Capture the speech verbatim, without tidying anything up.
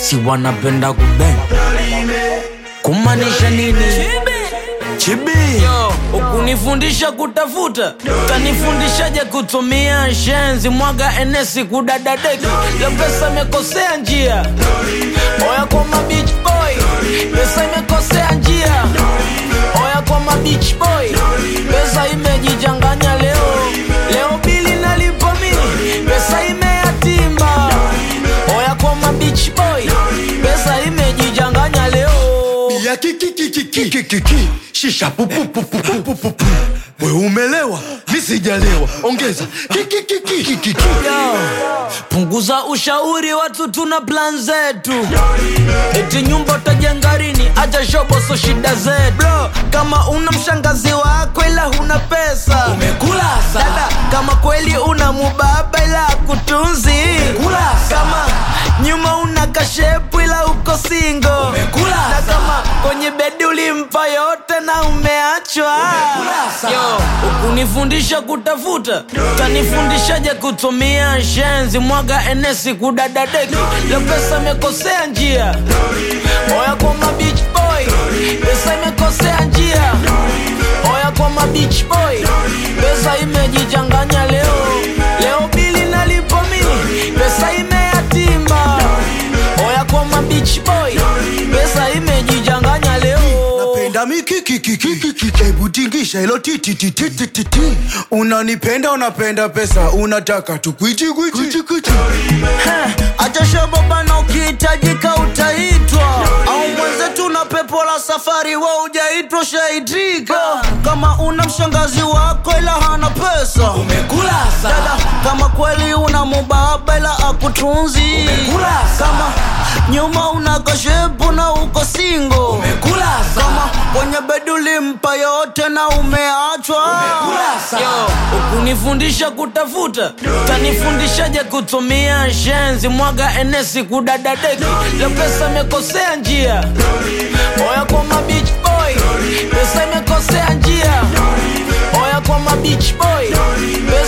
si wanapenda kubeng. Kumanisha nini? Chibi yo, ukunifundisha kutafuta, utanifundishaje kutumia shenzi? Mwaga enesi kudadadeki, ya pesa mekosea njia. Oya kwa ma beach boy, pesa imekosea njia. Oya kwa ma beach boy, pesa imejijanganya leo. Leo bili nalipa mimi, pesa imeyatimba. Oya kwa ma beach boy, pesa imejijanganya leo. Ya kiki kiki kiki kiki shisha pupu pupu pupu pupu. We umelewa, mi sijalewa. Ongeza kiki kiki kiki kiki. Punguza ushauri, watu tuna plan zetu. Eti nyumba utajenga lini, acha shobo so shida zetu. Bro, kama una mshangazi wako ila huna pesa, Umekula sa dada, kama kweli una mubaba ila kutunzi, Umekula sa kama nyuma una kashepu ila uko single, Umekula na sa kama kwenye bedi ulimpa yote na umeachwa. Yo, ukunifundisha kutafuta, utanifundishaje kutumia shenzi? Mwaga enesi kudadadeki, ya pesa mekosea njia. Oya kwa ma beach boy, pesa imekosea njia. Oya kwa ma beach boy, pesa imejijanganya leo. Leo bili nalipa mimi, pesa imeyatimba. Oya kwa ma beach boy, pesa imejijanganya leo. Napenda miki kiki kiki kiki. Hebu tingisha ilo titi titi titi titi. Unanipenda unapenda pesa, unataka tukuiti kuiti kuiti. Acha shobo bana, ukihitajika utaitwa. Au mwenzetu na pepo la safari, wa ujaitwa shaitika. Kama una mshangazi wako ila hana pesa, Umekula sa dada, kama kweli una mubaba ila akutunzi, Umekula sa kama nyuma una kashepu na uko single, Umekula sa kama kwenye bedi ulimpa yote na umeachwa. Umekula sa Yo, ukunifundisha kutafuta, utanifundishaje kutumia shenzi? Mwaga enesi kudadadeki, ya pesa mekosea njia. Oya kwa ma beach boy, pesa imekosea njia. Oya kwa ma beach boy,